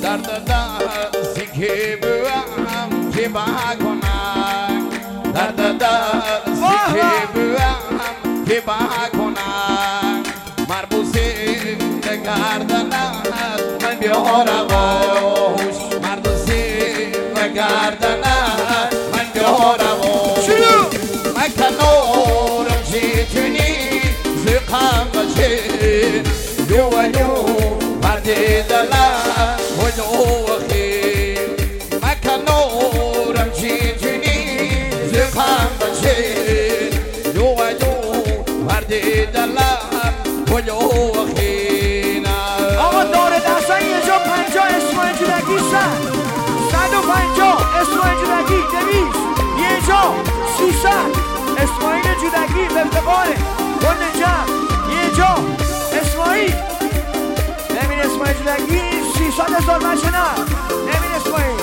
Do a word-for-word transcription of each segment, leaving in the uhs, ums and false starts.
درد دستی که بوام که با کنم درد دستی که بوام که با کنم مربوسی گردنم من بیارم باش مربوسی گردنم من بیارم باش مکنورم جیتونی زقام بچه یو و یو پرده دلم و یو خیر مکنورم جیتونی زقام بچه یو و یو پرده دلم و یو خیر آقا داره دستان یه جا پنجا اسماعیل جودگی صد صد و پنجا اسماعیل جودگی دویست یه جا سیصد اسماعیل جودگی به افتقاره کل جمع یه جا اسماعیل نمین اسماعیل جودگی سیصد هزار بچه نه نمین اسماعیل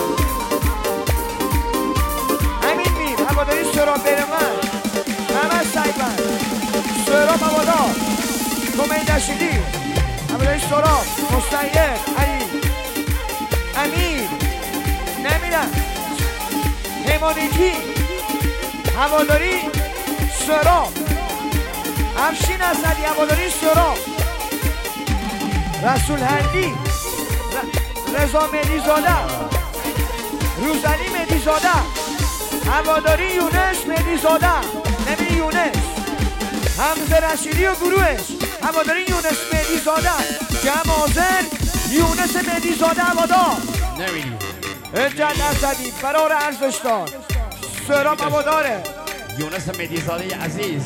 همین میر هواداری سراب برمن محمد سیبن سراب هوادار کمین دشیدی هواداری سراب مستعیر علی امیر نمیرم همانیکی هواداری سراب افشین اسدی هواداری سراب رسول هندی رضا مهدی زاده روزعلی مهدی زاده هواداری یونس مهدی زاده نمی یونس حمزه رشیدی و گروهش هواداری یونس مهدی زاده جمع حاضر یونس مهدی زاده هوادار نمیدی انجل اسدی فرار ارزشدار سراب هواداره یونس مهدی زاده عزیز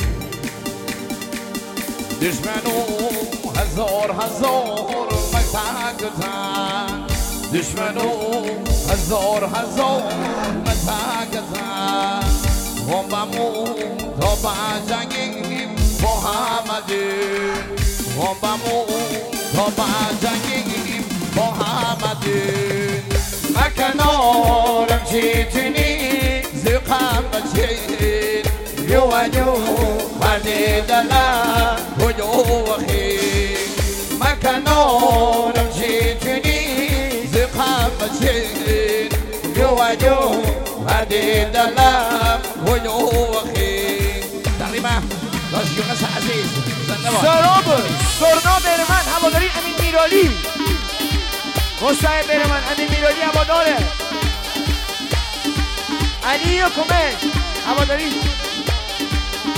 دشمنو هزار هزار متک زن دشمنو هزار هزار متک زن بمبمو تا بجنگیم با همدی بمبمو تا بجنگیم با همدی مکنارم چیتونی زقم بچین یو و یو پرده دلم و یو خیر مکنارم چیتونی زقم بچین یو و یو پرده دلم و یو خیر تقریبا داشت یونس عزیز سراب سرنا برمن هواداری امین میرالی مستعد برمن امین میرالی هواداره علی و کمک هواداری